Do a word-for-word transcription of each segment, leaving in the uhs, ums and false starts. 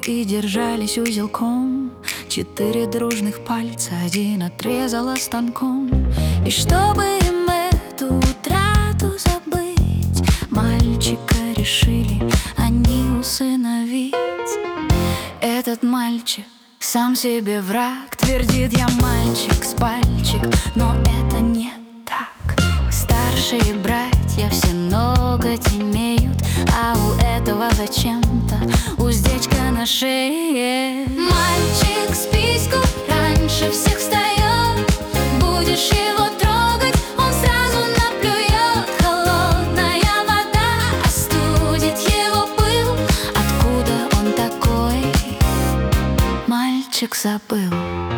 и держались узелком. Четыре дружных пальца один отрезала станком. И чтобы им эту утрату забыть, мальчика решили они усыновить. Этот мальчик сам себе враг, твердит: я мальчик с пальчик, но это не так. Старшие братья все ноготь имеют, а у этого зачем-то уздечка на шее. Мальчик с письку раньше всех встает, будешь его трогать, он сразу наплюет. Холодная вода остудит его пыл. Откуда он такой, мальчик забыл.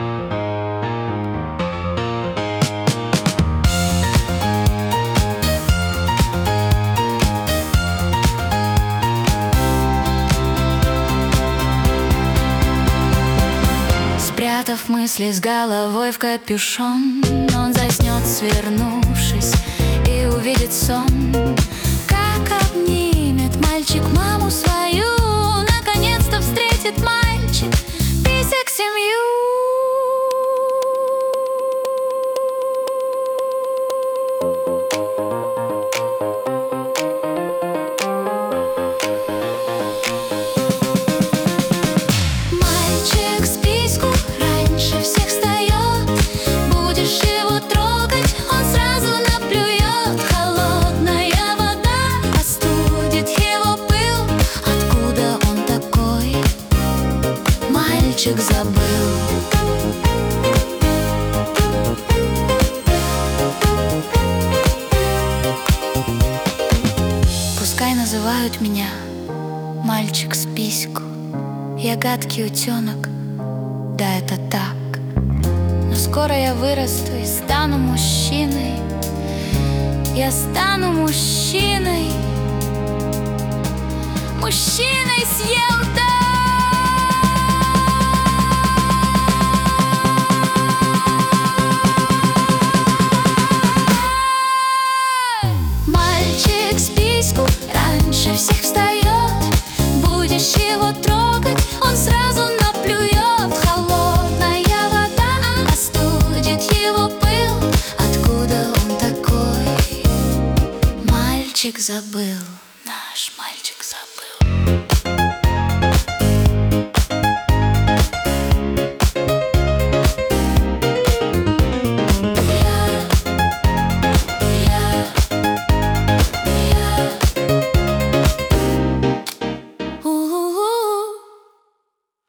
Спрятав мысли с головой в капюшон, он заснет, свернувшись, и увидит сон, как обнимет мальчик маму свою. Наконец-то встретит мальчик писек семью. Мальчик с письку раньше всех встает, будешь его трогать, он сразу наплюет. Холодная вода остудит его пыл. Откуда он такой, мальчик забыл. Пускай называют меня мальчик с письку, я гадкий утенок, да, это так. Но скоро я вырасту и стану мужчиной. Я стану мужчиной. Мужчиной с Елда. Мальчик с письку раньше всех встает, будешь его трогать, он сразу наплюет. Холодная вода остудит его пыл. Откуда он такой, мальчик забыл, наш мальчик забыл.